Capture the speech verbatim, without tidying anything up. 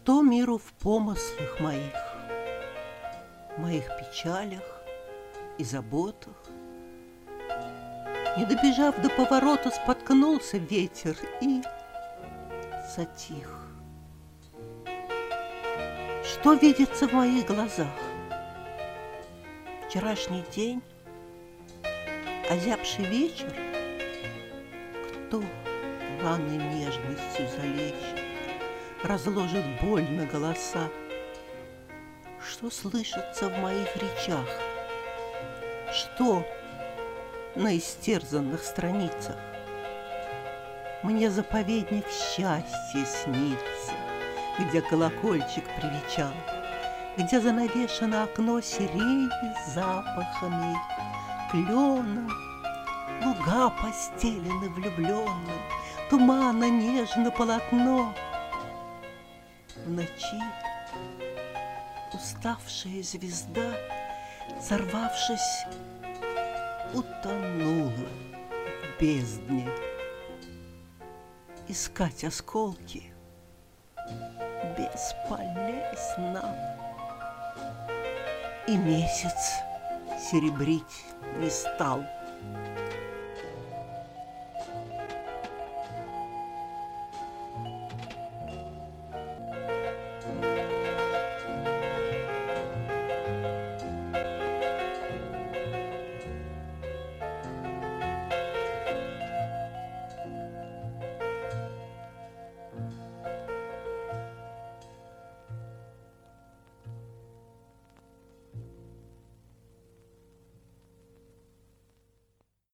Что миру в помыслах моих, моих печалях и заботах? Не добежав до поворота, споткнулся ветер и затих. Что видится в моих глазах? Вчерашний день, озябший вечер? Кто раны нежностью залечит, разложит боль на голоса? Что слышится в моих речах? Что на истерзанных страницах? Мне заповедник счастья снится, где колокольчик привечал, где занавешено окно сирени запахами клена, луга постелены влюбленным, тумана нежно полотно. В ночи уставшая звезда, сорвавшись, утонула в бездне. Искать осколки бесполезно, и месяц серебрить не стал.